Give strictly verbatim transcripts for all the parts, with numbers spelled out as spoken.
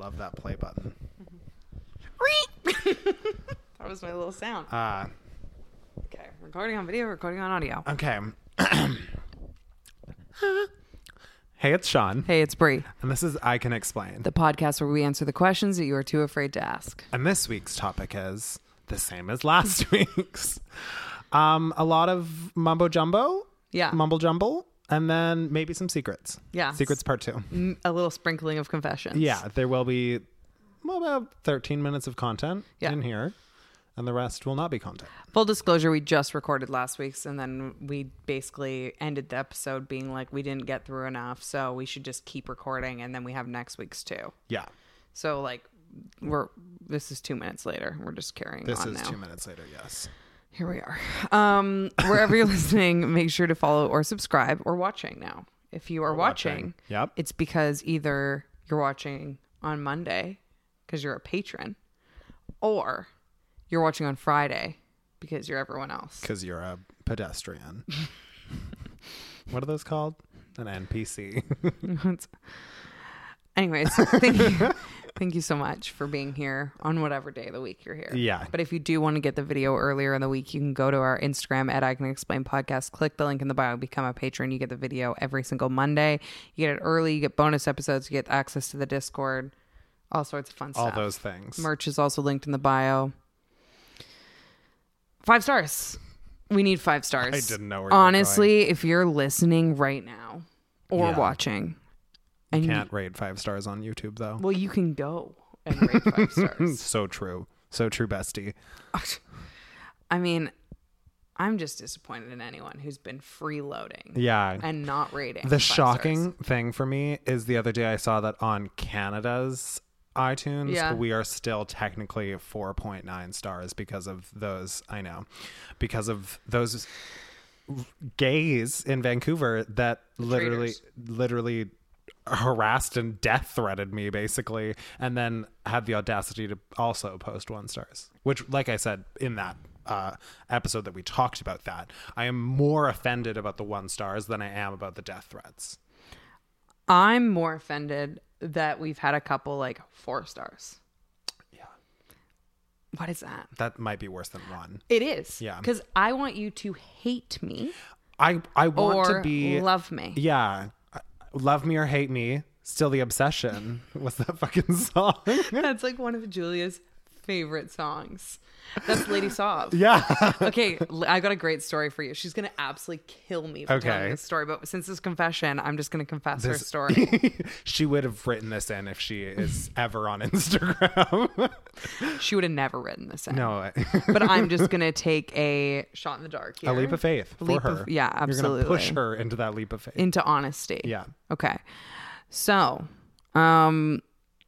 love that play button. That was my little sound. Uh, Okay, recording on video, recording on audio. okay. Hey, it's Sean. Hey, it's Brie, And this is I Can Explain. the podcast where we answer the questions that you are too afraid to ask. And this week's topic is the same as last week's. Um, a lot of mumbo jumbo. Yeah. Mumble jumble. And then maybe some secrets. Yeah. Secrets part two. M- A little sprinkling of confessions. Yeah, there will be well, about thirteen minutes of content Yeah. in here. And the rest will not be content. Full disclosure, we just recorded last week's and then we basically ended the episode being like, we didn't get through enough, so we should just keep recording and then we have next week's too. Yeah. So like, we're, this is two minutes later. We're just carrying This on is now. two minutes later, yes. Here we are. Um, wherever you're listening, make sure to follow or subscribe or watching now. If you are Or watching, watching. Yep. it's because either you're watching on Monday because you're a patron, or you're watching on Friday because you're everyone else. Because you're a pedestrian. What are those called? An N P C. Anyways, thank you. Thank you so much for being here on whatever day of the week you're here. Yeah. But if you do want to get the video earlier in the week, you can go to our Instagram at I Can Explain Podcast, click the link in the bio, become a patron. You get the video every single Monday. You get it early. You get bonus episodes. You get access to the Discord. All sorts of fun All stuff. those things. Merch is also linked in the bio. Five stars. We need five stars. I didn't know where you were Honestly, if you're listening right now or Yeah. watching, and you- Can't rate five stars on YouTube, though. well, you can go and rate five stars. So true. So true, bestie. I mean, I'm just disappointed in anyone who's been freeloading Yeah. and not rating. The five shocking stars. thing for me is the other day I saw that on Canada's iTunes, Yeah. we are still technically four point nine stars because of those, I know, because of those gays in Vancouver that literally, Traitors. literally harassed and death threatened me basically, and then had the audacity to also post one stars, which, like I said in that uh, episode that we talked about that, I am more offended about the one stars than I am about the death threats. I'm more offended that we've had a couple like four stars. Yeah. What is that? That might be worse than one. It is. Yeah. Because I want you to hate me I I want or to be love me. yeah, love me or hate me. Still the obsession. What's that fucking song? That's like one of Julia's favorite songs. That's Lady Sob. Yeah. Okay, l- I got a great story for you. She's gonna absolutely kill me for Okay. telling this story, but since it's confession, I'm just gonna confess her This- story. She would have written this in if she is ever on Instagram. She would have never written this in. No, But I'm just gonna take a shot in the dark here. a leap of faith for Leap her. of- yeah, You're gonna push absolutely. her into that leap of faith. into honesty. Yeah. Okay. So, um,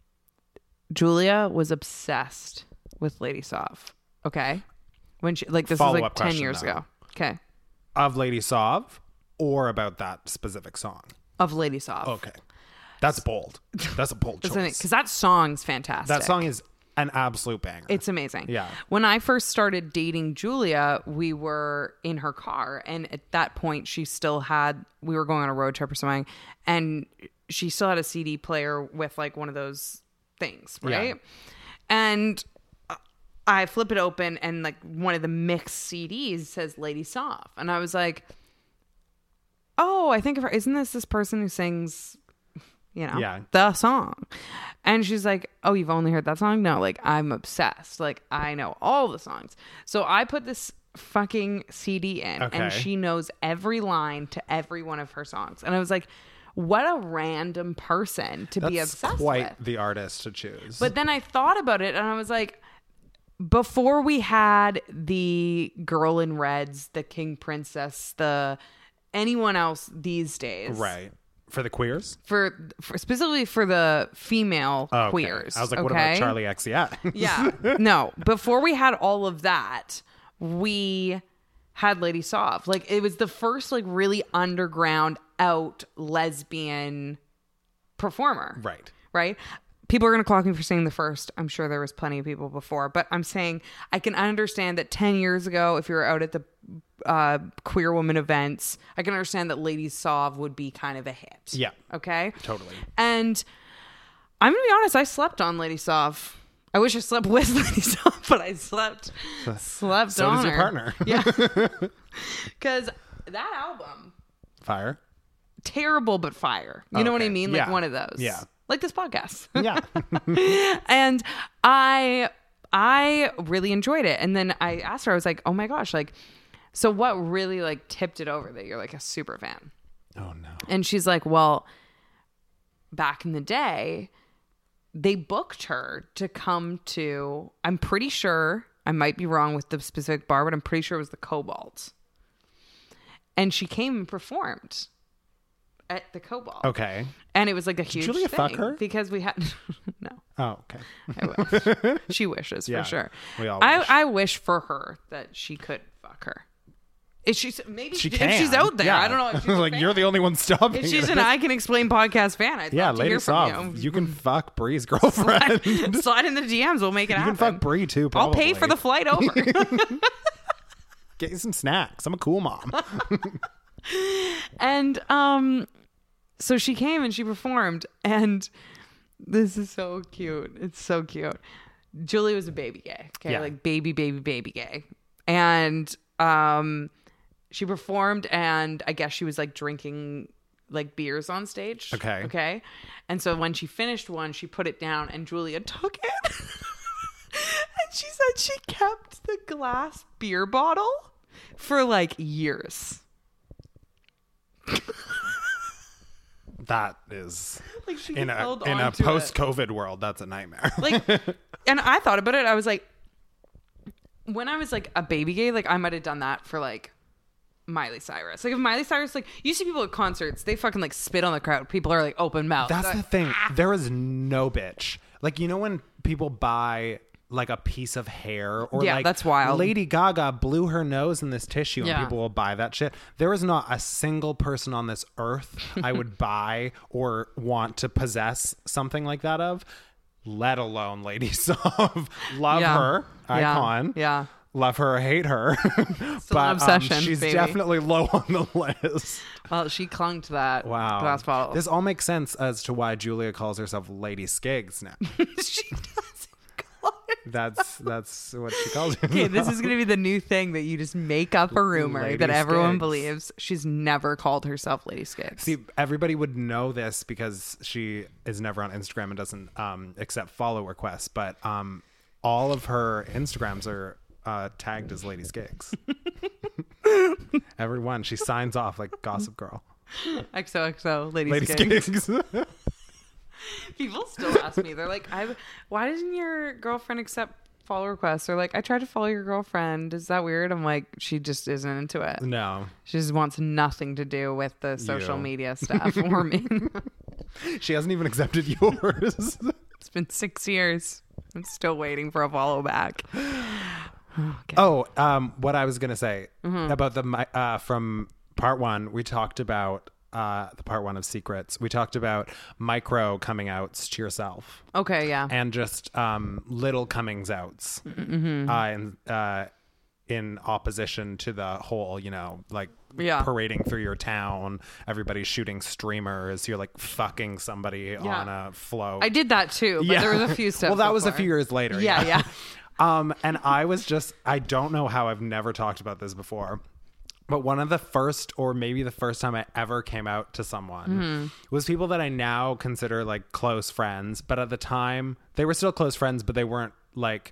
Julia was obsessed with Lady Sov. Okay. When she, like, this was Follow-up like ten question, years though. ago. Okay. Of Lady Sov or about that specific song? Of Lady Sov. Okay. That's bold. That's a bold choice. Because that song's fantastic. That song is an absolute banger. It's amazing. Yeah. When I first started dating Julia, we were in her car. And at that point, she still had, we were going on a road trip or something. And she still had a C D player with like one of those things, right? Yeah. And I flip it open and like one of the mixed C Ds says Lady Soft. And I was like, oh, I think of her. Isn't this this person who sings, you know, Yeah. the song? And she's like, oh, you've only heard that song? No, like I'm obsessed. Like I know all the songs. So I put this fucking C D in Okay. and she knows every line to every one of her songs. And I was like, what a random person to That's be obsessed quite with. the artist to choose. But then I thought about it and I was like, before we had the Girl in Reds, the King Princess, the anyone else these days. right. For the queers? For, for specifically for the female Oh, okay. queers. I was like, what okay? about Charlie X C X? Yeah. No. Before we had all of that, we had Lady Soft. Like it was the first like really underground out lesbian performer. Right. Right? People are going to clock me for saying the first. I'm sure there was plenty of people before, but I'm saying I can understand that ten years ago, if you were out at the uh, queer woman events, I can understand that Lady Sov would be kind of a hit. Yeah. Okay. Totally. And I'm gonna be honest. I slept on Lady Soft. I wish I slept with Lady Soft, but I slept slept So on does your her. partner. Yeah, because that album, Fire. terrible but fire. You know what I Okay. mean? Like Yeah. one of those. Yeah. Like this podcast. Yeah. And I I really enjoyed it. And then I asked her, I was like, oh my gosh, like, so what really like tipped it over that you're like a super fan? Oh no. And she's like, well, back in the day, they booked her to come to, I'm pretty sure, I might be wrong with the specific bar, but I'm pretty sure it was the Cobalt. And she came and performed at the Cobalt. Okay. And it was like a huge Julia thing fuck her? because we had no. Oh, okay. I wish. She wishes Yeah, for sure. we all I wish. I wish for her that she could fuck her. If she's maybe She if can. she's out there, Yeah. I don't know. If she's a like fan. you're the only one stopping. If she's it. an I Can Explain podcast fan, I'd yeah, love to Lady hear Soft. from you. You can fuck Bree's girlfriend. you Slide in the D Ms. We'll make it can happen. fuck Bree too. I'll Probably. pay for the flight over. Get you some snacks. I'm a cool mom. And um, so she came and she performed, and this is so cute. It's so cute. Julie was a baby gay. Okay, Yeah. like baby, baby, baby gay, and um, she performed, and I guess she was like drinking like beers on stage. Okay. Okay, and so when she finished one, she put it down, and Julia took it. And she said she kept the glass beer bottle for like years. That is Like she in a held in on a to it. post-COVID world. That's a nightmare. Like, and I thought about it. I was like, when I was like a baby gay, like I might have done that for like Miley Cyrus. Like if Miley Cyrus, like you see people at concerts, they fucking like spit on the crowd. People are like open mouth. That's Like, the thing. There is no bitch. Like, you know when people buy like a piece of hair or Yeah, like that's wild. Lady Gaga blew her nose in this tissue and Yeah. people will buy that shit. There is not a single person on this earth I would buy or want to possess something like that of, let alone Lady Soft. Love Yeah. her. Yeah. Icon. Yeah. Love her or hate her. Still an obsession, um, she's baby. definitely low on the list. Well, she clung to that Wow. glass bottle. This all makes sense as to why Julia calls herself Lady Skiggs now. she doesn't call it. That's that's what she calls herself. Okay, this is gonna be the new thing that you just make up a rumor Lady that everyone Skiggs. believes. She's never called herself Lady Skiggs. See, everybody would know this because she is never on Instagram and doesn't um, accept follow requests. But um, all of her Instagrams are uh, tagged as Lady Skiggs. Everyone, she signs off like Gossip Girl. X O X O, Lady, Lady Skiggs. Skiggs. People still ask me. They're like, "I, why doesn't your girlfriend accept follow requests?" They're like, "I tried to follow your girlfriend. Is that weird?" I'm like, she just isn't into it. No, She just wants nothing to do with the social You. media stuff or me. she hasn't even accepted yours. It's been six years. I'm still waiting for a follow back. Okay. Oh, um, what I was gonna say Mm-hmm. about the mi- uh, from part one, we talked about uh, the part one of Secrets. We talked about micro coming outs to yourself Okay, yeah. and just um, little comings outs, Mm-hmm. uh, in uh, in opposition to the whole, you know, like Yeah. parading through your town, everybody's shooting streamers, you're like fucking somebody on a float. I did that too, but there was a few steps. Well, that was a before. few years later. Yeah, yeah. Um, and I was just, I don't know how I've never talked about this before, but one of the first, or maybe the first time I ever came out to someone Mm-hmm. was people that I now consider like close friends. But at the time, they were still close friends, but they weren't like,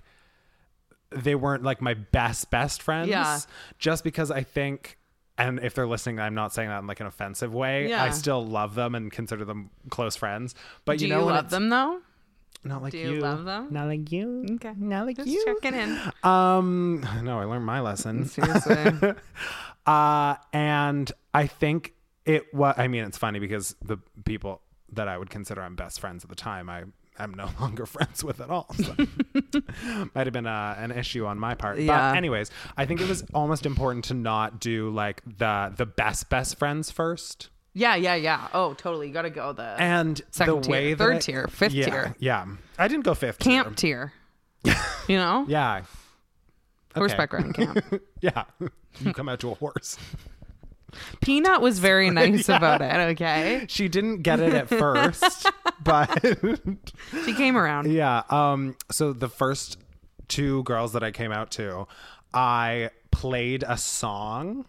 they weren't like my best, best friends. Yeah. Just because I think, and if they're listening, I'm not saying that in like an offensive way. Yeah. I still love them and consider them close friends. But Do you you, know, when love it's- them though? Not like Do you. you love them? Not like you. Okay. Not like Just you. checking in. Um, no, I learned my lesson. Seriously. uh, and I think it was, I mean, it's funny because the people that I would consider I'm best friends at the time, I am no longer friends with at all. So might have been uh, an issue on my part. Yeah. But anyways, I think it was almost important to not do like the, the best, best friends first. Yeah, yeah, yeah. Oh, totally. You got to go the And second the way tier, that third I- tier, fifth yeah, tier, Yeah. I didn't go fifth camp tier. tier. You know, Yeah. Okay. horseback riding camp. Yeah. You come out to a horse. Peanut was very nice Yeah. about it. Okay. She didn't get it at first, but She came around. yeah. Um. So the first two girls that I came out to, I played a song.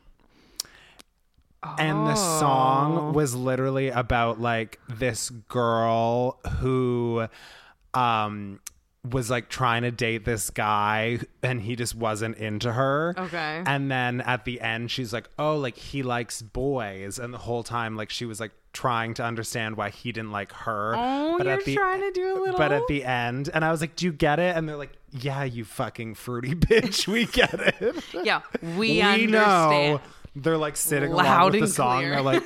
And the song was literally about like this girl who um was like trying to date this guy and he just wasn't into her. Okay. And then at the end she's like, oh, like he likes boys. And the whole time like she was like trying to understand why he didn't like her. Oh, but you're at the, trying to do a little. But at the end, and I was like, do you get it? And they're like, yeah, you fucking fruity bitch. We get it. Yeah, we, We understand. know. They're like sitting Loud along with the and song. clear. They're like,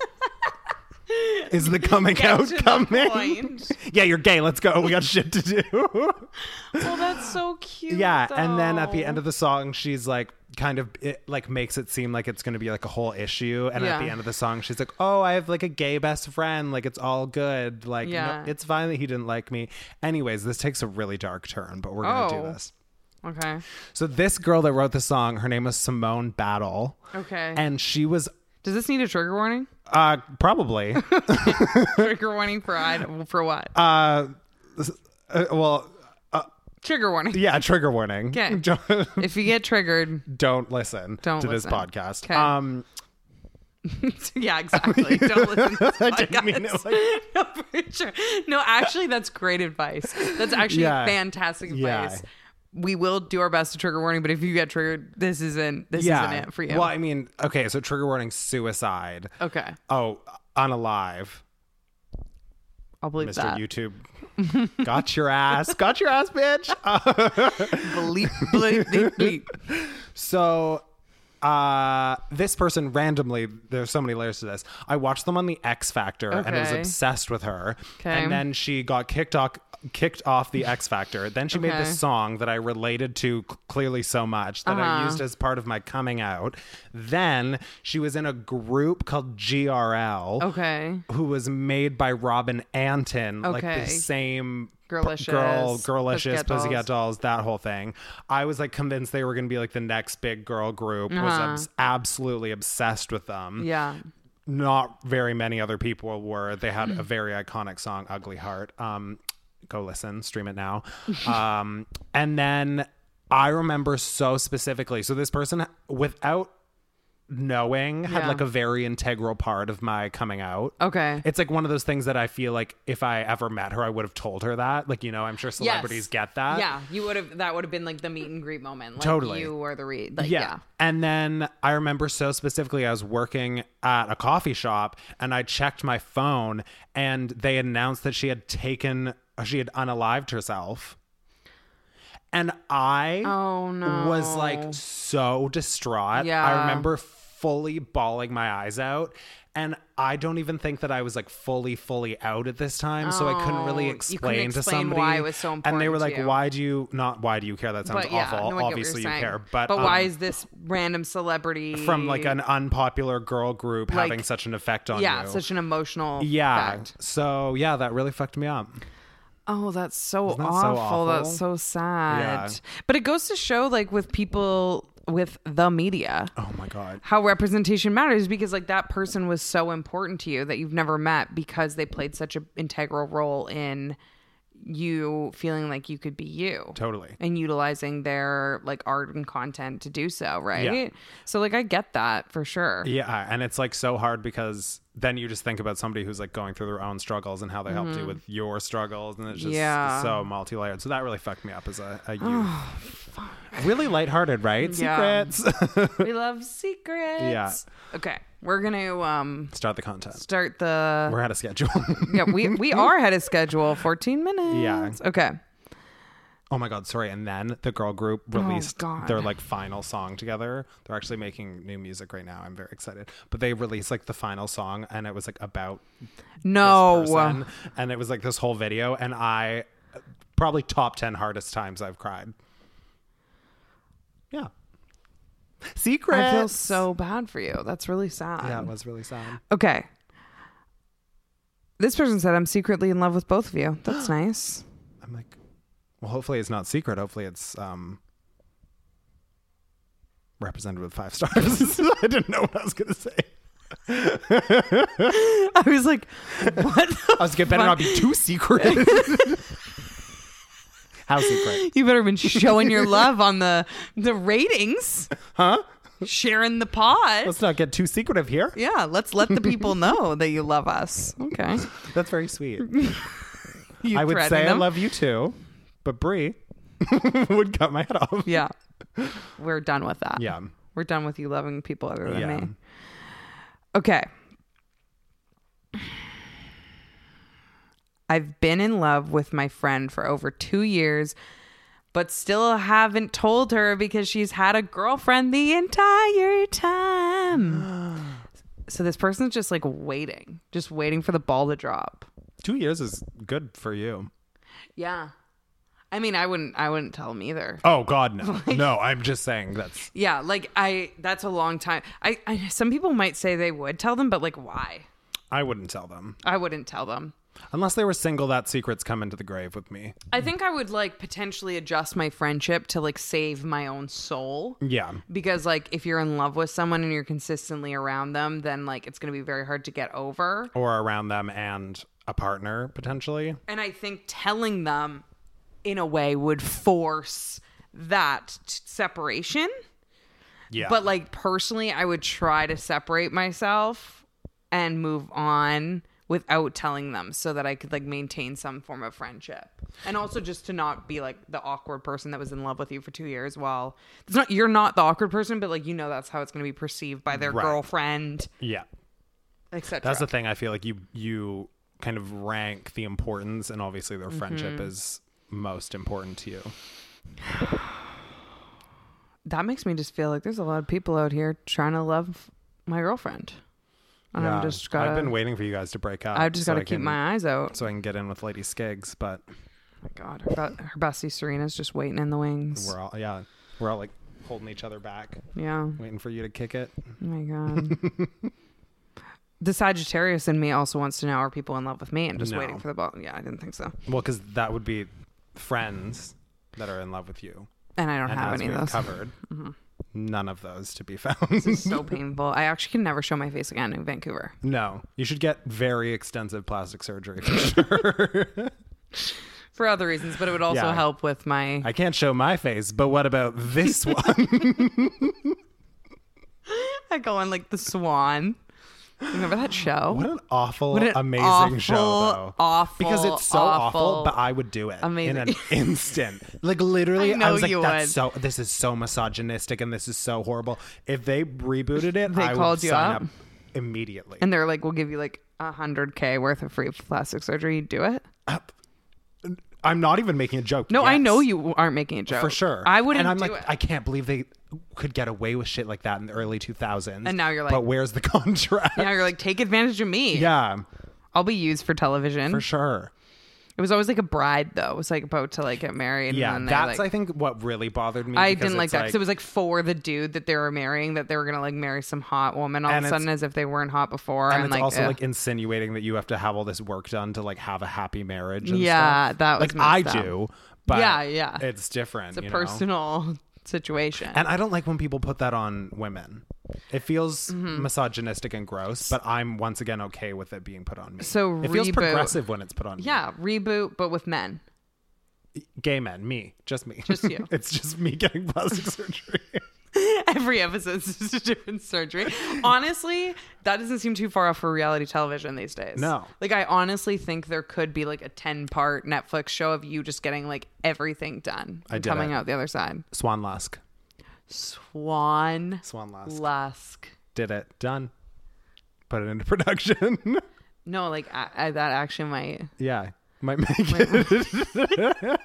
is the coming Get out to the coming? point. Yeah, you're gay. Let's go. We got shit to do. Well, that's so cute. Yeah. And then at the though. end of the song, she's like, kind of it like makes it seem like it's going to be like a whole issue. And at Yeah. the end of the song, she's like, oh, I have like a gay best friend. Like it's all good. Like, Yeah. no, it's fine that he didn't like me. Anyways, this takes a really dark turn, but we're going to Oh. do this. Okay. So this girl that wrote the song, her name was Simone Battle. Okay. And she was Does this need a trigger warning? uh probably Trigger warning for I for what? uh, uh well Trigger warning. yeah, trigger warning. Okay. Don't, If you get triggered, don't listen Don't to listen. this podcast. Okay. Um yeah, exactly. Don't listen to this I podcast. didn't mean it like No, for sure. No, actually, that's great advice. That's actually Yeah. fantastic Yeah. advice. We will do our best to trigger warning, but if you get triggered, this isn't this yeah. isn't it for you. Well, I mean, okay, so trigger warning suicide. Okay, Oh, unalive. I'll believe Mister that. YouTube. Got your ass. Got your ass, bitch. Uh, Bleep, bleep, bleep, bleep. So uh this person randomly, there's so many layers to this. I watched them on the X Factor and I was Okay. obsessed with her. Okay. And then she got kicked off kicked off the X Factor. Then she made Okay. this song that I related to c- clearly so much that I Uh-huh. used as part of my coming out. Then she was in a group called G R L. Okay. Who was made by Robin Anton, like Okay. the same Girlicious, girl, girlicious, Pussycat Pussycat, Dolls. dolls. that whole thing. I was like convinced they were going to be like the next big girl group. Was Uh-huh. obs- absolutely obsessed with them. Yeah. Not very many other people were. They had a very iconic song, "Ugly Heart." Um, go listen, stream it now. um, and then I remember so specifically. So this person, without knowing, had Yeah. like a very integral part of my coming out. Okay. It's like one of those things that I feel like if I ever met her, I would have told her that. Like, you know, I'm sure celebrities Yes. get that. Yeah, you would have. That would have been like the meet and greet moment. Like Totally. You were the read. Like, Yeah. yeah. And then I remember so specifically, I was working at a coffee shop and I checked my phone and they announced that she had taken, she had unalived herself. And I Oh no. was like so distraught. Yeah. I remember fully bawling my eyes out. And I don't even think that I was like fully, fully out at this time. So I couldn't really Oh, you explain, couldn't to explain somebody. why it was so And they were important like, to you. why do you not, why do you care? That sounds But yeah, awful. no, I get what Obviously you're you saying. care. But, but um, why is this random celebrity from like an unpopular girl group Like- having such an effect on yeah, you? such an emotional yeah. fact. So yeah, that really fucked me up. Oh, that's so Isn't that so awful. awful? That's so sad. Yeah. But it goes to show, like, with people with the media, Oh my God. how representation matters, because like that person was so important to you that you've never met because they played such an integral role in you feeling like you could be you. Totally. And utilizing their like art and content to do so, right? Yeah. So like I get that for sure. Yeah, and it's like so hard because then you just think about somebody who's like going through their own struggles and how they helped you with your struggles, and it's just Yeah. so multi-layered. So that really fucked me up as a, a youth. Really lighthearted, right? Yeah. Secrets. We love secrets. Yeah. Okay. We're gonna um Start the content. start the We're out of schedule. yeah, we we are ahead of schedule. fourteen minutes. Yeah. Okay. Oh my God, sorry. And then the girl group released God. their like final song together. They're actually making new music right now. I'm very excited. But they released like the final song and it was like about No. this person. And it was like this whole video. And I probably top ten hardest times I've cried. Yeah. Secret. I feel so bad for you. That's really sad. Yeah, it was really sad. Okay. This person said, I'm secretly in love with both of you. That's nice. I'm like, well, hopefully it's not secret. Hopefully it's um represented with five stars. I didn't know what I was gonna say. I was like, what? I was like, it better not be too secret. How secret? You better been showing your love on the the ratings. Huh? Sharing the pod. Let's not get too secretive here. Yeah, let's let the people know that you love us. Okay. That's very sweet. You I would threaten say them? I love you too, but Brie would cut my head off. Yeah. We're done with that. Yeah. We're done with you loving people other than Yeah. me. Okay. I've been in love with my friend for over two years, but still haven't told her because she's had a girlfriend the entire time. So this person's just like waiting, just waiting for the ball to drop. Two years is good for you. Yeah. I mean, I wouldn't, I wouldn't tell him either. Oh God, no. No, I'm just saying that's... Yeah. Like I, that's a long time. I, I, some people might say they would tell them, but like, why? I wouldn't tell them. I wouldn't tell them. Unless they were single, that secret's coming to the grave with me. I think I would like potentially adjust my friendship to like save my own soul. Yeah. Because like if you're in love with someone and you're consistently around them, then like it's going to be very hard to get over. Or around them and a partner, potentially. And I think telling them in a way would force that t- separation. Yeah. But like personally, I would try to separate myself and move on without telling them so that I could like maintain some form of friendship. And also just to not be like the awkward person that was in love with you for two years while it's not, you're not the awkward person, but like, you know, that's how it's going to be perceived by their Right. girlfriend, Yeah. et cetera. That's the thing. I feel like you you kind of rank the importance, and obviously their friendship Mm-hmm. is most important to you. That makes me just feel like there's a lot of people out here trying to love my girlfriend. And Yeah. I'm just gotta, I've been waiting for you guys to break up. I've just so got to I keep can- my eyes out. so I can get in with Lady Skiggs, but Oh my God, her, be- her bestie Serena's just waiting in the wings. we're all yeah, we're all like holding each other back, Yeah. waiting for you to kick it. Oh my God. The Sagittarius in me also wants to know, are people in love with me and just No. waiting for the ball? Yeah, I didn't think so. Well, because that would be friends that are in love with you, And I don't and have as any of we've those. covered, none of those to be found. This is so painful. I actually can never show my face again in Vancouver. No, you should get very extensive plastic surgery for sure. For other reasons, but it would also Yeah. help with my... I can't show my face, but what about this one? I go on like the Swan. Remember that show? What an awful, What an amazing awful, show, though. awful, Because it's so awful, awful, but I would do it amazing. in an instant. Like literally, I know I was like, you "That's would. so. This is so misogynistic, and this is so horrible." If they rebooted it, They I called would you sign up? up immediately. And they're like, we'll give you like a hundred K worth of free plastic surgery. You do it? I'm not even making a joke. No, I Yes. know you aren't making a joke. for sure. I wouldn't And I'm do like, it. I can't believe they could get away with shit like that in the early two thousands. And now you're like- but where's the contract? Now you're like, take advantage of me. Yeah, I'll be used for television. for sure. It was always like a bride, though. It was like about to like get married. Yeah, and then they, that's like, I think what really bothered me. I because didn't like it's that because it was like for the dude that they were marrying, that they were gonna like marry some hot woman all And of a it's- sudden as if they weren't hot before. and And, it's like, also ugh. like insinuating that you have to have all this work done to like have a happy marriage. And Yeah, stuff. that was like I messed up. do, but Yeah, yeah. it's different. it's a you know? personal situation. And I don't like when people put that on women. It feels Mm-hmm. misogynistic and gross, but I'm once again okay with it being put on me. So it feels reboot- progressive when it's put on yeah, reboot, but with men. me. Gay men, me, just me. Just you. It's just me getting plastic surgery. Every episode is just a different surgery. Honestly, that doesn't seem too far off for reality television these days. No. Like, I honestly think there could be like a ten part Netflix show of you just getting like everything done I and did coming it. out the other side. Swan Lusk. Swan Swan Lusk. Lusk. Did it. Done. Put it into production. No, like I, I, that actually might. Yeah. Might make it.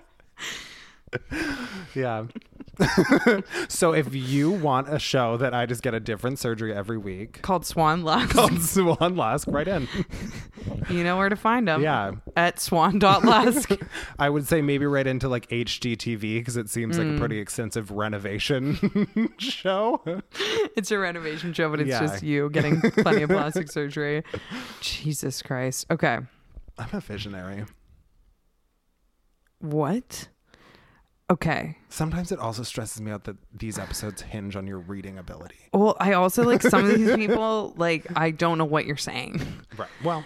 Yeah. So if you want a show that I just get a different surgery every week Called Swan Lusk. called Swan Lusk, right in. You know where to find them. Yeah. At swan dot lusk. I would say maybe right into like H G T V because it seems like a pretty extensive renovation show. It's a renovation show, but it's Yeah. just you getting plenty of plastic surgery. Jesus Christ. Okay. I'm a visionary. What? Okay. Sometimes it also stresses me out that these episodes hinge on your reading ability. Well, I also like some of these people, like, I don't know what you're saying. Right. Well,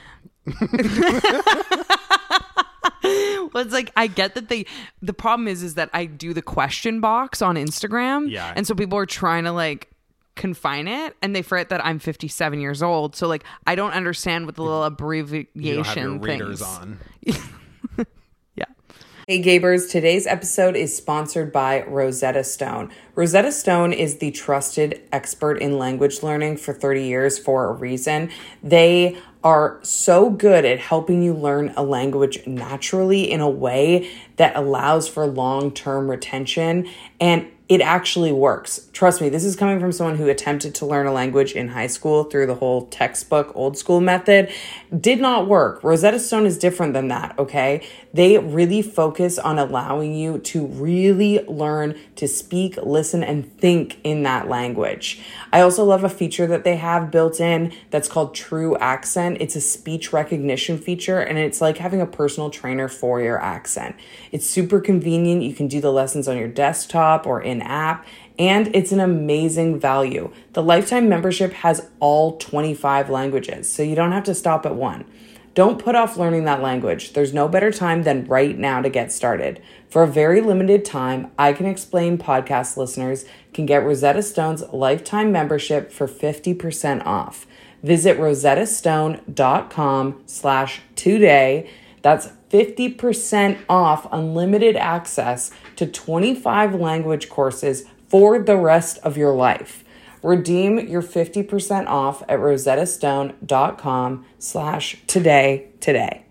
Well, it's like, I get that they, the problem is, is that I do the question box on Instagram. Yeah. And so people are trying to like confine it and they forget that I'm fifty-seven years old. So like, I don't understand what the little abbreviation you don't have your readers things. on. Yeah. Hey Gabers, today's episode is sponsored by Rosetta Stone. Rosetta Stone is the trusted expert in language learning for thirty years for a reason. They are so good at helping you learn a language naturally in a way that allows for long-term retention, and it actually works. Trust me, this is coming from someone who attempted to learn a language in high school through the whole textbook old school method. Did not work. Rosetta Stone is different than that, okay? They really focus on allowing you to really learn to speak, listen, and think in that language. I also love a feature that they have built in that's called True Accent. It's a speech recognition feature, and it's like having a personal trainer for your accent. It's super convenient. You can do the lessons on your desktop or in app, and it's an amazing value. The lifetime membership has all twenty-five languages, so you don't have to stop at one. Don't put off learning that language. There's no better time than right now to get started. For a very limited time, I Can Explain podcast listeners can get Rosetta Stone's lifetime membership for fifty percent off. Visit rosettastone.com slash today. That's fifty percent off unlimited access to twenty-five language courses for the rest of your life. Redeem your fifty percent off at rosettastone.com slash today today.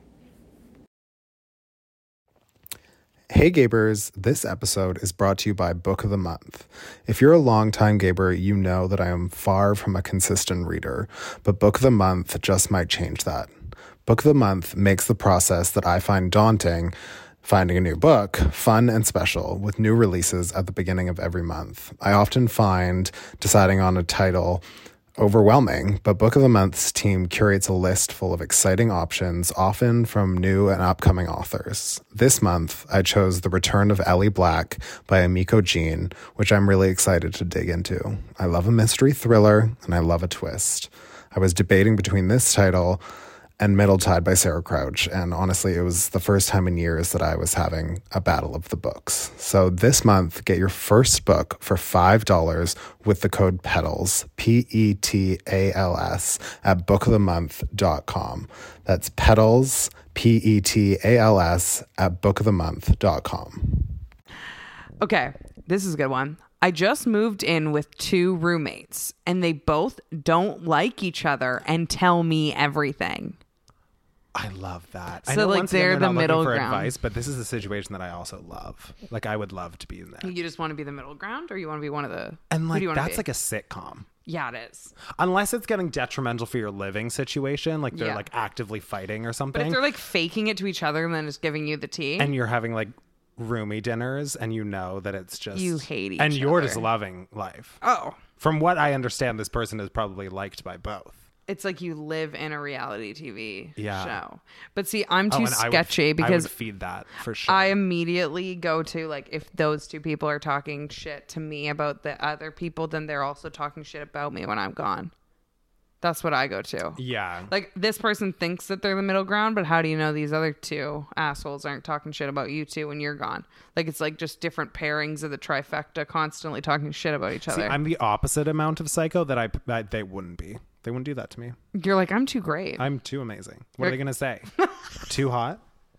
Hey Gabers, this episode is brought to you by Book of the Month. If you're a longtime Gaber, you know that I am far from a consistent reader, but Book of the Month just might change that. Book of the Month makes the process that I find daunting, finding a new book, fun and special with new releases at the beginning of every month. I often find deciding on a title overwhelming, but Book of the Month's team curates a list full of exciting options, often from new and upcoming authors. This month, I chose The Return of Ellie Black by Emiko Jean, which I'm really excited to dig into. I love a mystery thriller, and I love a twist. I was debating between this title and Middle Tide by Sarah Crouch, and honestly, it was the first time in years that I was having a battle of the books. So this month, get your first book for five dollars with the code PETALS, P E T A L S, at book of the month dot com. That's PETALS, P E T A L S, at book of the month dot com. Okay, this is a good one. I just moved in with two roommates, and they both don't like each other and tell me everything. I love that. I So, know like, once again, they're they're the not middle looking for ground. advice, but this is a situation that I also love. Like, I would love to be in there. You just want to be the middle ground, or you want to be one of the... And who like do you want to that's be? like a sitcom. Yeah, it is. Unless it's getting detrimental for your living situation, like they're Yeah. like actively fighting or But something. if they're like faking it to each other and then just giving you the tea, and you're having like roomy dinners and you know that it's just You hate each and you're other. just loving life. oh, From what I understand, this person is probably liked by both. it's like you live in a reality T V Yeah. show. But see, I'm too Oh, and I would- sketchy I because would feed that for sure. I immediately go to like, if those two people are talking shit to me about the other people, then they're also talking shit about me when I'm gone. That's what I go to. yeah. Like, this person thinks that they're the middle ground, but how do you know these other two assholes aren't talking shit about you two when you're gone? Like, it's like just different pairings of the trifecta constantly talking shit about each See, other. I'm the opposite amount of psycho that I that they wouldn't be. They wouldn't do that to me. You're like, I'm too great. I'm too amazing. What are You're- they gonna say? Too hot?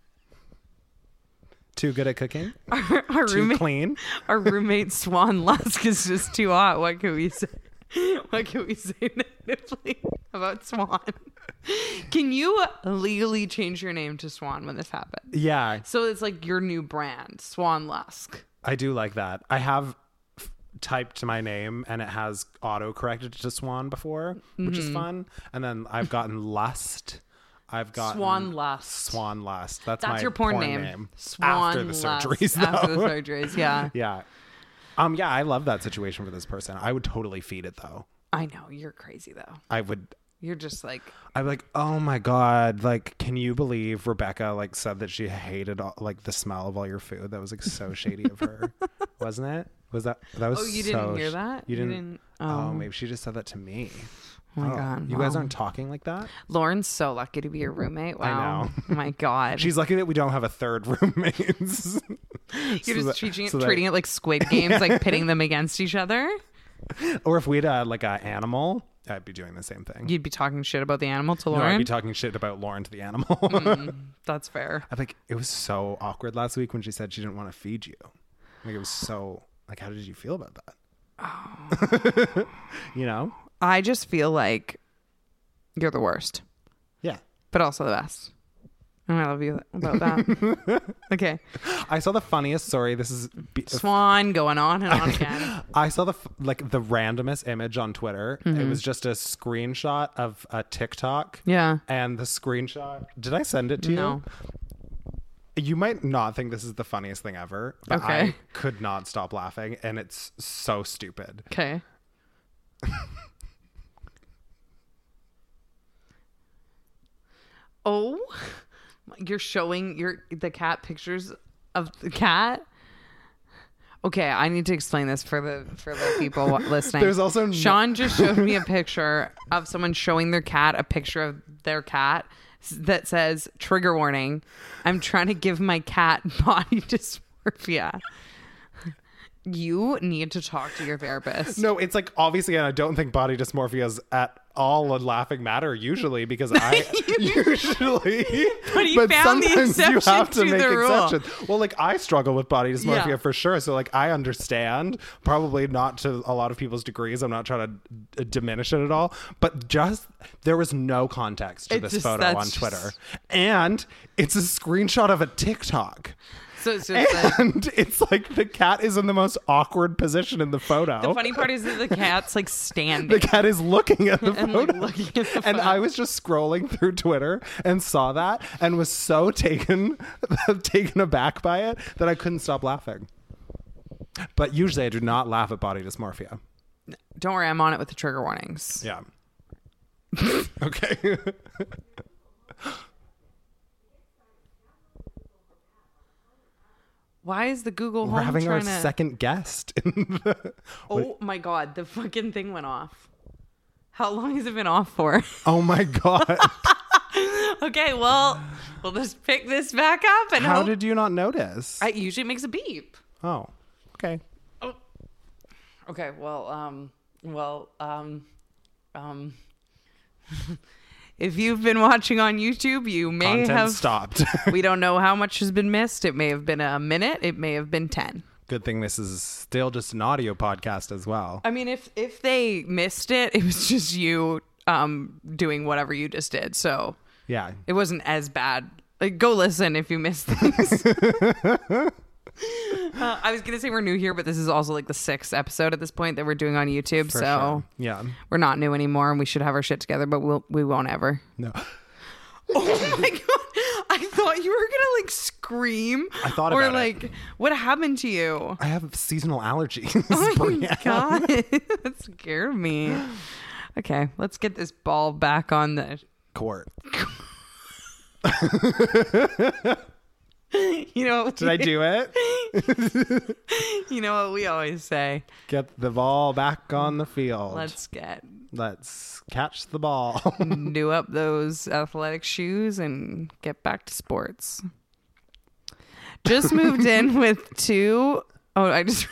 Too good at cooking? our, our Too roommate, clean? our roommate Swan Lusk is just too hot. What can we say? What can we say negatively about Swan? Can you legally change your name to Swan when this happens? Yeah, So it's like your new brand, Swan Lusk. I do like that. I have f- typed my name and it has auto corrected to Swan before, which is fun. And then I've gotten Lust. I've gotten Swan Lust. Swan Lust. That's, That's my your porn, name. Swan after the Lust. surgeries. After the though. surgeries, yeah. Yeah. Um. Yeah, I love that situation for this person. I would totally feed it though. I know, you're crazy though. I would. You're just like, I'm like, oh my God, like, can you believe Rebecca like said that she hated all, like the smell of all your food? That was like so shady of her, wasn't it? Was that that was? oh, you so didn't hear sh- that? You didn't. oh. oh, maybe she just said that to me. Oh my God. You wow. guys aren't talking like that? Lauren's so lucky to be your roommate. Wow. I know. Oh my God. She's lucky that we don't have a third roommate. You're So just that- treating, so that- treating it like Squid Games, like pitting them against each other. Or if we had uh, like an animal, I'd be doing the same thing. You'd be talking shit about the animal to No, Lauren. I'd be talking shit about Lauren to the animal. mm, that's fair. I'm like, it was so awkward last week when she said she didn't want to feed you. Like, it was so, like, how did you feel about that? Oh. You know? I just feel like you're the worst, Yeah. but also the best. And I love you about that. Okay. I saw the funniest, sorry, this is... Be- Swan going on and on again. I saw the, f- like, the randomest image on Twitter. Mm-hmm. It was just a screenshot of a TikTok. Yeah. And the screenshot... Did I send it to you? No. You might not think this is the funniest thing ever, but Okay. I could not stop laughing, and it's so stupid. Okay. Oh, you're showing your the cat pictures of the cat. Okay, I need to explain this for the for the people wa- listening. There's also no- Sean just showed me a picture of someone showing their cat a picture of their cat s- that says "trigger warning." I'm trying to give my cat body dysmorphia. You need to talk to your therapist. No, it's like, obviously, and I don't think body dysmorphia is at all a laughing matter usually, because I usually But he found the sometimes you exception have to, to make the rule. exceptions. Well, like, I struggle with body dysmorphia Yeah. for sure, so like I understand, probably not to a lot of people's degrees. I'm not trying to d- diminish it at all, but just there was no context to It this just- photo that's on just- Twitter, and it's a screenshot of a TikTok. So it's just like, And it's like the cat is in the most awkward position in the photo. the funny part is that the cat's like standing. The cat is looking at the And, photo. like, looking at the And photo. I was just scrolling through Twitter and saw that and was so taken taken aback by it that I couldn't stop laughing. But usually I do not laugh at body dysmorphia. Don't worry, I'm on it with the trigger warnings. Yeah. Okay. Why is the Google We're Home having our trying to... second guest. In the... Oh my God, the fucking thing went off. How long has it been off for? Oh my God. Okay, well, we'll just pick this back up and How hope- did you not notice? It usually makes a beep. Oh, okay. Oh. Okay, well, um, well, um, um, if you've been watching on YouTube, you may Content have stopped. We don't know how much has been missed. It may have been a minute. It may have been ten. Good thing this is still just an audio podcast as well. I mean, if if they missed it, it was just you um doing whatever you just did. So Yeah. it wasn't as bad. Like, go listen if you missed things. Uh, I was gonna say we're new here, but this is also like the sixth episode at this point that we're doing on YouTube. For so sure. Yeah. we're not new anymore, and we should have our shit together. But we'll we won't ever. No. Oh my God! I thought you were gonna like scream. I thought or about it. like, what happened to you? I have seasonal allergies. Oh my Brianne. God, that scared me. Okay, let's get this ball back on the. Court. You know what Did I do it? You know what we always say. Get the ball back on the field. Let's get Let's catch the ball. do up those athletic shoes and get back to sports. Just moved in with two oh I just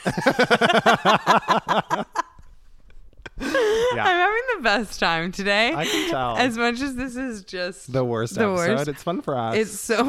Yeah. I'm having the best time today. I can tell. As much as this is just the worst the episode. worst. It's fun for us. It's so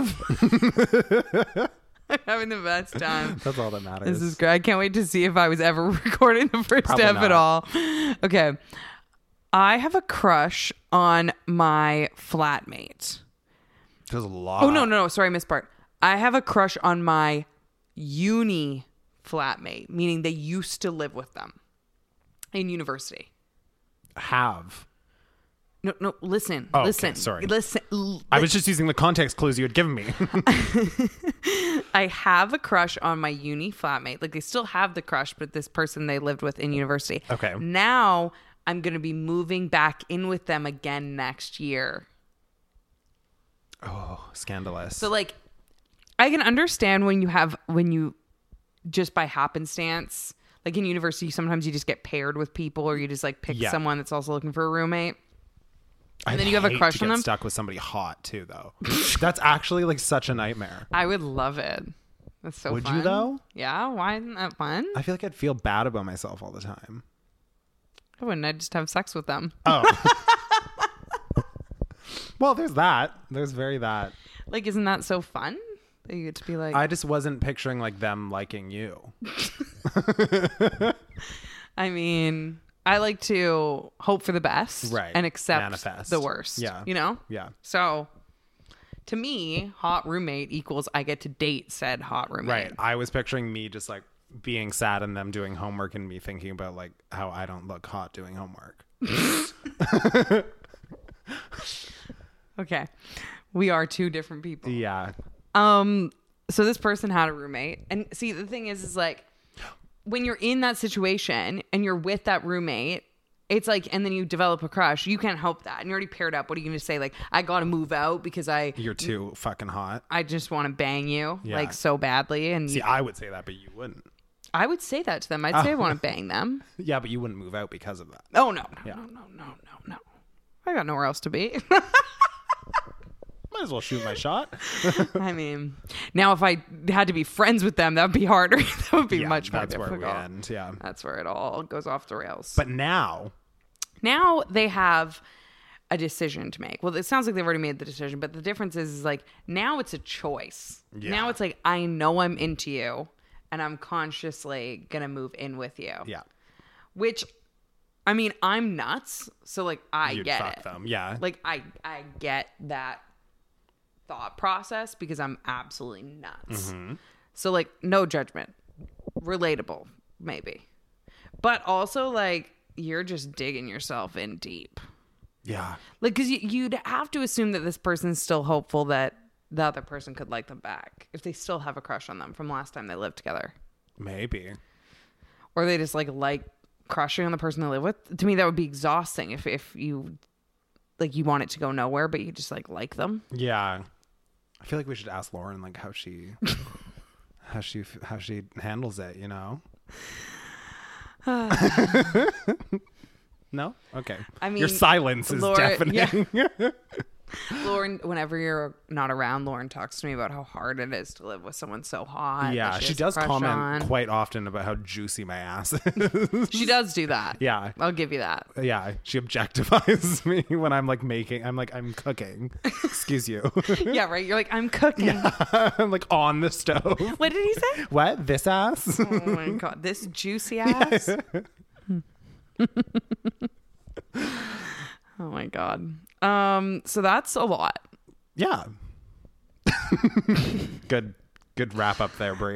I'm having the best time. That's all that matters. This is great. I can't wait to see if I was ever recording the first Probably step not. at all. Okay. I have a crush on my flatmate. There's a lot. Oh, no, no, no. Sorry, I missed part. I have a crush on my uni flatmate, meaning they used to live with them in university. Have. No, no, listen. Oh, okay, listen. sorry. Listen. l- I was just using the context clues you had given me. I have a crush on my uni flatmate. Like, they still have the crush, but this person they lived with in university. Okay. Now I'm going to be moving back in with them again next year. Oh, scandalous. So like, I can understand when you have, when you just by happenstance, like in university, sometimes you just get paired with people or you just like pick Yeah. someone that's also looking for a roommate. And I'd then you have a hate crush to on get them. stuck with somebody hot too, though. That's actually like such a nightmare. I would love it. That's so Would fun. you though? Yeah. Why isn't that fun? I feel like I'd feel bad about myself all the time. I wouldn't. I'd just have sex with them. Oh. Well, there's that. There's very that. Like, isn't that so fun? That you get to be like, I just wasn't picturing like them liking you. I mean, I like to hope for the best, Right. and accept Manifest. the worst. Yeah. You know? Yeah. So to me, hot roommate equals I get to date said hot roommate. Right. I was picturing me just like being sad and them doing homework and me thinking about like how I don't look hot doing homework. Okay. We are two different people. Yeah. Um, so this person had a roommate. And see, the thing is, is like when you're in that situation and you're with that roommate, it's like, and then you develop a crush, you can't help that. And you're already paired up. What are you going to say? Like, I got to move out because I, You're too fucking hot. I just want to bang you Yeah. like so badly. And See, I would say that, but you wouldn't. I would say that to them. I'd say I want to bang them. Yeah, but you wouldn't move out because of that. Oh, no, no, Yeah. no, no, no, no, no. I got nowhere else to be. Might as well shoot my shot. I mean, now if I had to be friends with them, that would be harder. That would be Yeah, much more that's difficult. where we end. Yeah. That's where it all goes off the rails. But now, now they have a decision to make. Well, it sounds like they've already made the decision, but the difference is, is like now it's a choice. Yeah. Now it's like, I know I'm into you and I'm consciously going to move in with you. yeah, Which, I mean, I'm nuts. So like, I you'd get fuck it. them. Yeah. Like, I, I get that thought process because I'm absolutely nuts. Mm-hmm. So like, no judgment. Relatable, maybe. But also like, you're just digging yourself in deep. yeah. Like, because you, you'd have to assume that this person's still hopeful that the other person could like them back if they still have a crush on them from last time they lived together. Maybe. Or they just like like crushing on the person they live with. To me, that would be exhausting if, if you like you want it to go nowhere, but you just like like them. Yeah. I feel like we should ask Lauren like how she how she how she handles it, you know? No? Okay. I mean, your silence is Laura- deafening. yeah. Lauren, whenever you're not around, Lauren talks to me about how hard it is to live with someone so hot. Yeah, that she has a does crush comment on. quite often about how juicy my ass is. She does do that. Yeah. I'll give you that. Yeah, she objectifies me when I'm like making I'm like I'm cooking. Excuse you. Yeah, right. You're like, I'm cooking. I'm like on the stove. What did he say? What? This ass? Oh my god, this juicy ass. Oh my god. Um, so that's a lot. Yeah. Good good wrap up there, Brie.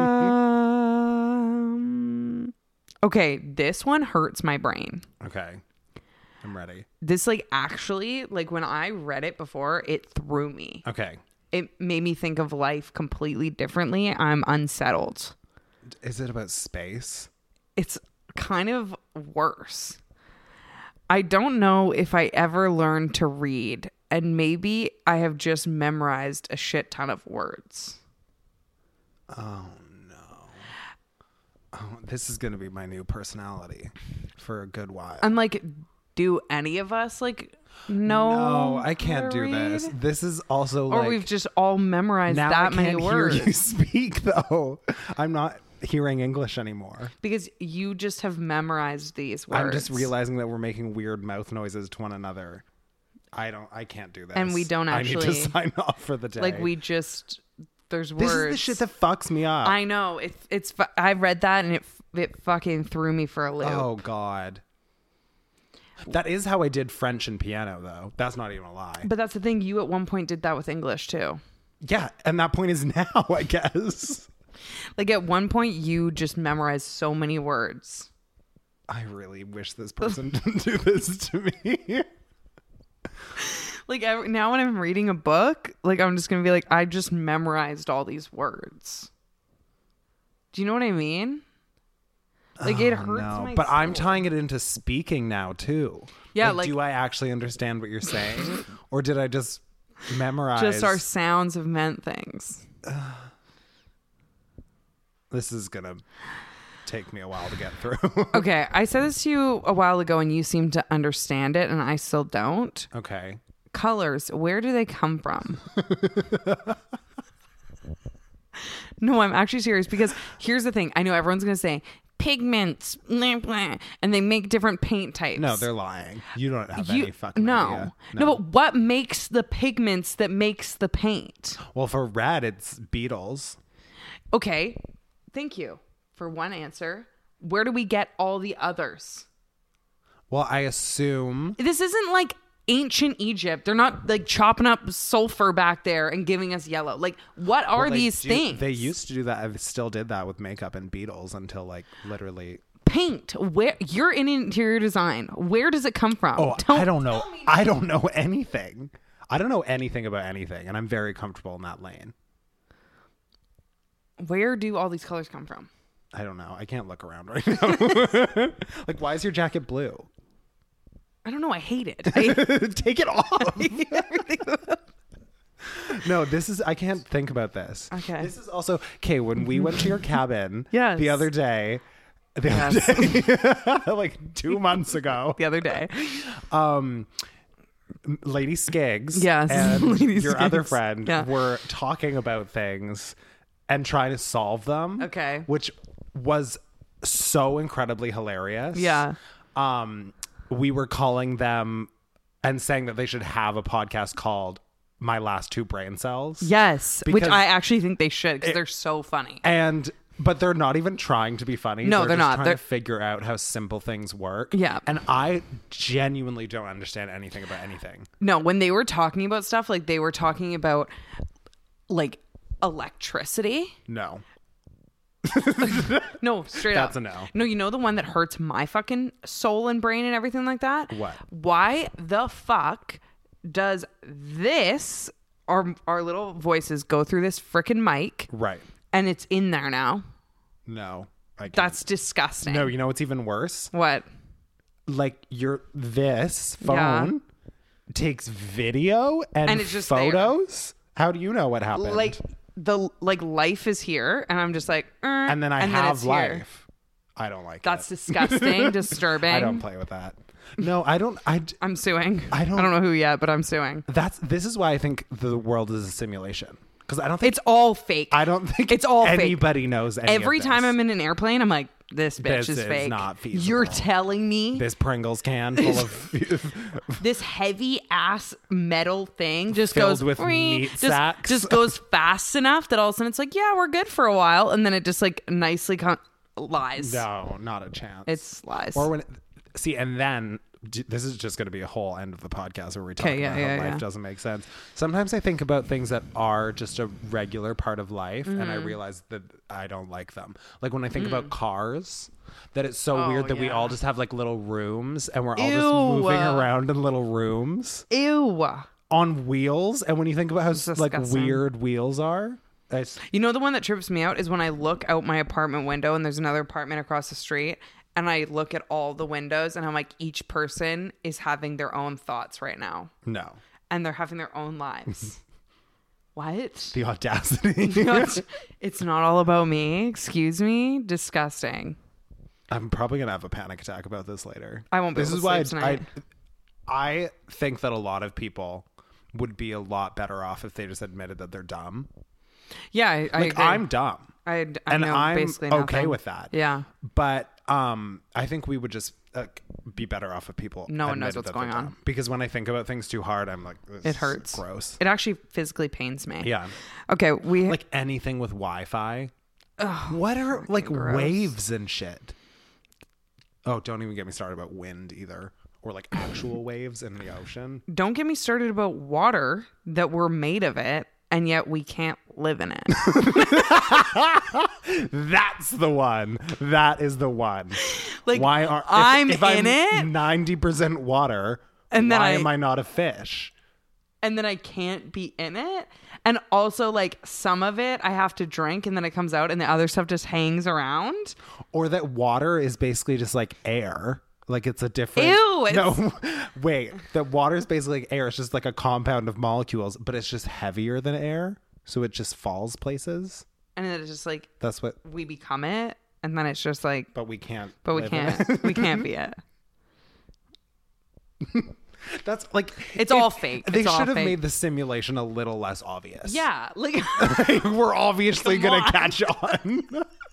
Um, okay, this one hurts my brain. Okay. I'm ready. This like actually, like when I read it before, it threw me. Okay. It made me think of life completely differently. I'm unsettled. Is it about space? It's kind of worse. I don't know if I ever learned to read, and maybe I have just memorized a shit ton of words. Oh no. Oh, this is going to be my new personality for a good while. I'm like, do any of us like know? No, I how can't to do read? this. This is also Or like we've just all memorized now that I many can't words. hear you speak though. I'm not hearing English anymore. Because you just have memorized these words. I'm just realizing that we're making weird mouth noises to one another. I don't. I can't do this. And we don't I need actually- to sign off for the day. like we just there's This words. is the shit that fucks me up. I know it's it's. fu- I read that and it it fucking threw me for a loop. Oh God. That is how I did French and piano, though. That's not even a lie. But that's the thing. You at one point did that with English too. Yeah, and that point is now, I guess. Like at one point, you just memorized so many words. I really wish this person didn't do this to me. Like every, now, when I'm reading a book, like I'm just gonna be like, I just memorized all these words. Do you know what I mean? Like it hurts No, my but I'm soul. tying it into speaking now too. Yeah, like- do I actually understand what you're saying, or did I just memorize? Just our sounds have meant things. This is gonna take me a while to get through. Okay, I said this to you a while ago and you seem to understand it and I still don't. Okay. Colors, where do they come from? No, I'm actually serious because here's the thing. I know everyone's going to say pigments, blah, blah, and they make different paint types. No, they're lying. You don't have You- any fucking no. idea. no. No, but what makes the pigments that makes the paint? Well, for red, it's beetles. Okay, thank you for one answer. Where do we get all the others? Well, I assume. This isn't like ancient Egypt. They're not like chopping up sulfur back there and giving us yellow. Like, what are well, they these do- things? They used to do that. I still did that with makeup and beetles until like literally. Paint. Where you're in interior design. Where does it come from? Oh, I don't know. I don't know anything. I don't know anything about anything, and I'm very comfortable in that lane. Where do all these colors come from? I don't know. I can't look around right now. Like, why is your jacket blue? I don't know. I hate it. I, Take it off. No, this is. I can't think about this. Okay. This is also okay. When we went to your cabin, Yes. the other day, the Yes. other day, like two months ago, the other day. um, Lady Skiggs, Yes, and Lady your other Skiggs. friend Yeah. were talking about things and trying to solve them. Okay. which was so incredibly hilarious. Yeah. Um, we were calling them and saying that they should have a podcast called My Last Two Brain Cells. Yes, which Because I actually think they should because it- they're so funny. And but they're not even trying to be funny. No, they're, they're just not. Trying They're- to figure out how simple things work. Yeah. And I genuinely don't understand anything about anything. No, when they were talking about stuff, like they were talking about like electricity. No. No, straight That's up. a no. No, you know the one that hurts my fucking soul and brain and everything like that? What? Why the fuck does this, our, our little voices go through this freaking mic Right. and it's in there now? No. I can't. That's disgusting. No, you know what's even worse? What? Like your this phone Yeah. takes video and, And it's just there. photos. How do you know what happened? Like the like life is here and I'm just like er, and then I and have it's life. here. I don't like That's it. disgusting, disturbing. I don't play with that. No, I don't. I. d- I'm suing. I don't- I don't know who yet, but I'm suing. That's. This is why I think the world is a simulation. Because I don't think It's all fake. I don't think It's all fake. anybody knows any Every of time this. I'm in an airplane, I'm like, this bitch This is, is fake. not feasible. You're telling me this, this Pringles can full of heavy ass metal thing just Filled goes with "Wee," meat just, sacks. just goes fast enough that all of a sudden it's like, yeah, we're good for a while, and then it just like nicely con- lies. no, not a chance. It's lies. or when see, and then j- this is just going to be a whole end of the podcast where we talk Okay, yeah, about yeah, how life yeah. doesn't make sense. Sometimes I think about things that are just a regular part of life, and Mm-hmm. I realize that I don't like them. Like when I think about cars, that it's so Mm. Oh, weird that we yeah. all just have like little rooms, and we're all just Ew. moving around in little rooms Ew. on wheels. And when you think about how like disgusting. weird wheels are, it's You know, the one that trips me out is when I look out my apartment window and there's another apartment across the street, and I look at all the windows and I'm like, each person is having their own thoughts right now, no, and they're having their own lives. What? the audacity. It's- it's not all about me. Excuse me. Disgusting. I'm probably gonna have a panic attack about this later. I won't be This able is to why sleep I, tonight. I I think that a lot of people would be a lot better off if they just admitted that they're dumb. Yeah, I, I Like agree. I'm dumb, I, I and know I'm basically okay nothing. with that. Yeah. But um, I think we would just uh, be better off if people. No one knows admitted what's that they're going on. dumb. Because when I think about things too hard, I'm like, this It is hurts. gross. It actually physically pains me. Yeah, Okay, we like anything with Wi-Fi. What are like gross. waves and shit? Oh, don't even get me started about wind either, or like actual waves in the ocean. don't get me started about water that we're made of it, and yet we can't live in it. That's the one. That is the one. Like, why are if, I'm if in I'm it? ninety percent water? And then why I- am I not a fish? and then I can't be in it. And also, like, some of it I have to drink and then it comes out and the other stuff just hangs around. Or that water is basically just like air. Like it's a different... Ew! It's... No, wait. That water is basically like air. It's just like a compound of molecules, but it's just heavier than air. So it just falls places. And then it's just like... That's what... We become it. And then it's just like... But we can't. But we can't. It. We can't be it. That's like... It's all fake. They it's should have fake. made the simulation a little less obvious. Yeah. Like... We're obviously Come going to catch on.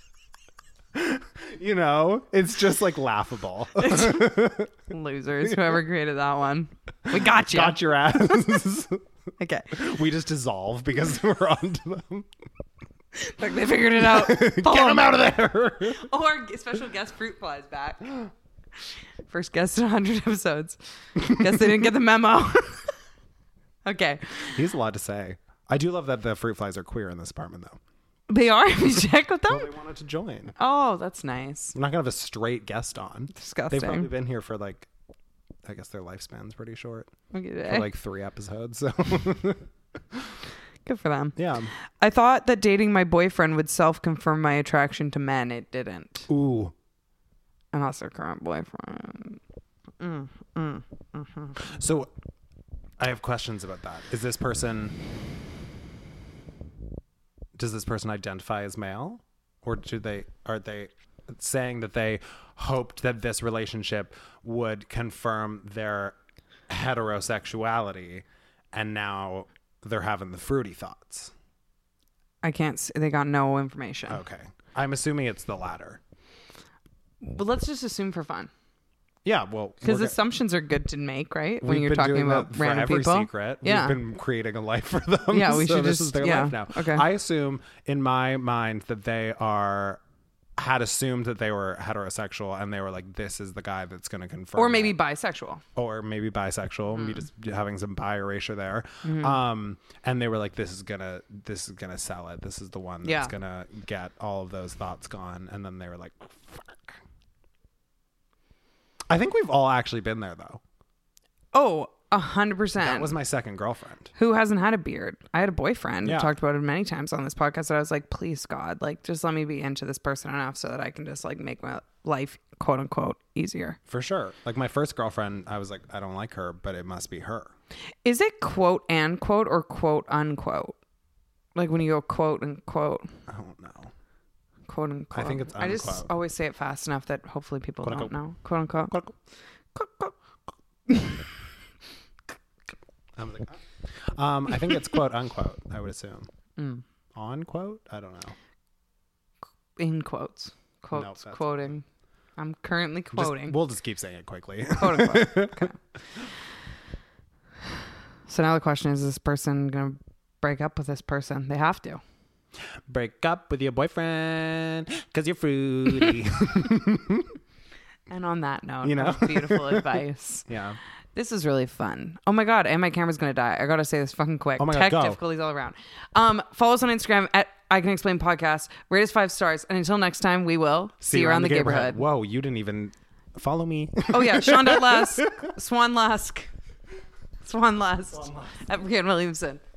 You know, it's just like laughable. Losers, whoever created that one. We got you. Got your ass. Okay. We just dissolve because we're onto them. Like they figured it out. Get them out of there. Or special guest fruit flies back. First guest in one hundred episodes. Guess they didn't get the memo. Okay. He's a lot to say. I do love that the fruit flies are queer in this apartment, though. They are? Have you checked with them? Well, they wanted to join. Oh, that's nice. I'm not going to have a straight guest on. Disgusting. They've probably been here for like, I guess their lifespan's pretty short. Okay. For like three episodes. So good for them. Yeah. I thought that dating my boyfriend would self-confirm my attraction to men. It didn't. Ooh. Unless their current boyfriend. Mm, mm, mm-hmm. So I have questions about that. Is this person... Does this person identify as male, or do they are they saying that they hoped that this relationship would confirm their heterosexuality, and now they're having the fruity thoughts? I can't s- they got no information. Okay. I'm assuming it's the latter. But let's just assume for fun. Yeah, well, Because we're go- assumptions are good to make, right? we've When you're been talking doing about that for random every people. secret. Yeah. We've been creating a life for them. Yeah, we so should this just- is their yeah. life now. Okay. I assume in my mind that they are had assumed that they were heterosexual, and they were like, "This is the guy that's going to confirm." Or maybe that. bisexual. or maybe bisexual, Mm. me just having some bi erasure there. Mm-hmm. Um, and they were like, "This is gonna, this is gonna sell it. This is the one that's Yeah. gonna get all of those thoughts gone." And then they were like, "Fuck." I think we've all actually been there, though. Oh, a hundred percent. That was my second girlfriend. Who hasn't had a beard? I had a boyfriend. Yeah. I've talked about it many times on this podcast. That I was like, please God, like just let me be into this person enough so that I can just like make my life quote unquote easier. For sure. Like my first girlfriend, I was like, I don't like her, but it must be her. Is it quote and quote or quote unquote? Like when you go quote and quote, I don't know. quote unquote. I think it's I just unquote. always say it fast enough that hopefully people Quote, don't unquote. know. Quote unquote. Quote, Quote, quote. I was like, oh. um, I think it's quote unquote, I would assume. Mm. On quote? I don't know. In quotes. Quotes. Nope, that's- quoting. I'm currently Just- quoting. we'll just keep saying it quickly. Quote unquote. Okay. So now the question is, is this person going to break up with this person? They have to. Break up with your boyfriend because you're fruity. And on that note, You know? of beautiful advice. Yeah. This is really fun. Oh my God. And my camera's going to die. I got to say this fucking quick. Oh my God, Tech go. difficulties all around. Um, follow us on Instagram at I Can Explain Podcast. Rate us five stars. And until next time, we will see, you around the neighborhood. Whoa, you didn't even follow me. Oh yeah. Shonda Lusk. Swan Lusk. Swan Lusk. At Brian Williamson.